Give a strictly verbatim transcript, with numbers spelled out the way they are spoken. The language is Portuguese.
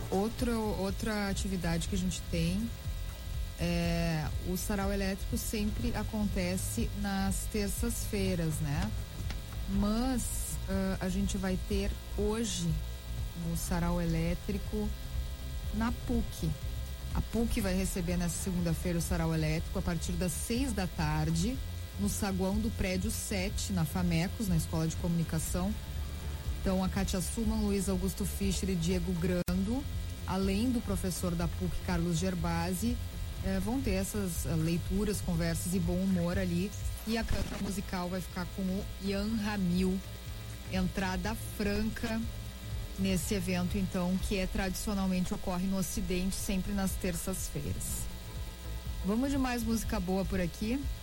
Outra, outra atividade que a gente tem é o sarau elétrico sempre acontece nas terças-feiras, né? Mas uh, a gente vai ter hoje o sarau elétrico na P U C. A P U C vai receber nessa segunda-feira o sarau elétrico a partir das seis da tarde no saguão do prédio sete, na Famecos, na Escola de Comunicação. Então, a Kátia Suman, Luiz Augusto Fischer e Diego Grando, além do professor da P U C, Carlos Gerbasi, eh, vão ter essas uh, leituras, conversas e bom humor ali. E a cantora musical vai ficar com o Ian Ramil. Entrada franca nesse evento, então, que é tradicionalmente ocorre no Ocidente, sempre nas terças-feiras. Vamos de mais música boa por aqui.